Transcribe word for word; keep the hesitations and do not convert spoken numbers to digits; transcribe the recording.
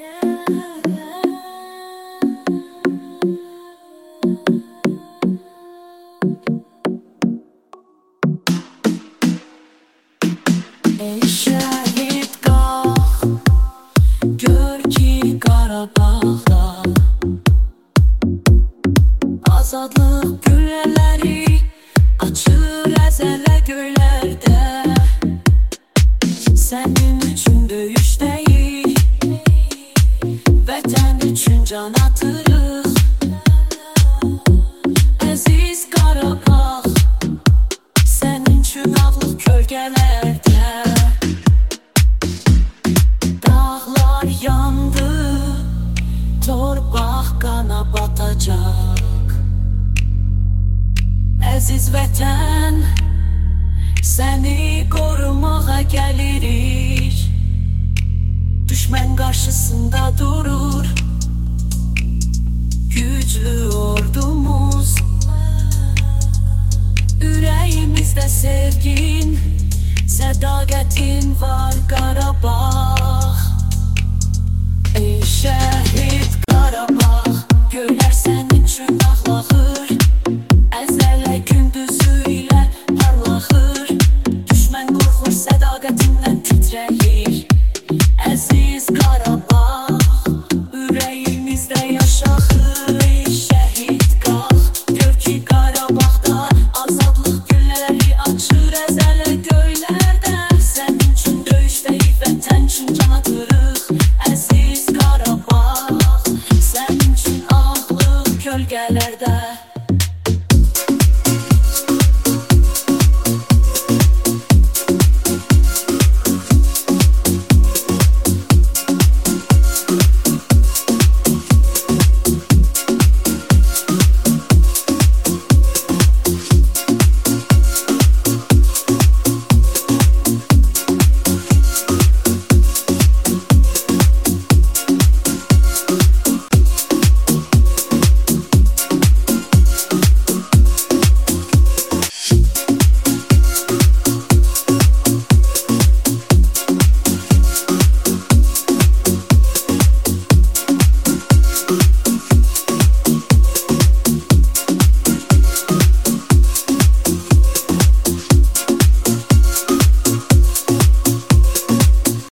Ey şəhid qalx, gör ki Qarabağda azadlıq güllələri açır əzələ göylərdə. Sənin üçün döyüşdəyik, vətən üçün can atırıq. Əziz Qarabağ, sənin üçün ağlıq kölgələrdə. Dağlar yandı, torpaq qana batacaq. Əziz vətən, səni qorumağa gəlirik. Düşmən qarşısında durur güclü ordumuz. Ürəyimizdə sevgin, sədaqətin var Qarabağ. Ey şəhid Qarabağ, göylər sənin üçün ağlağır. Əzələ gündüzü ilə parlaxır. Düşmən qorxur, sədaqətindən titrəyir. Əziz Qarabağ,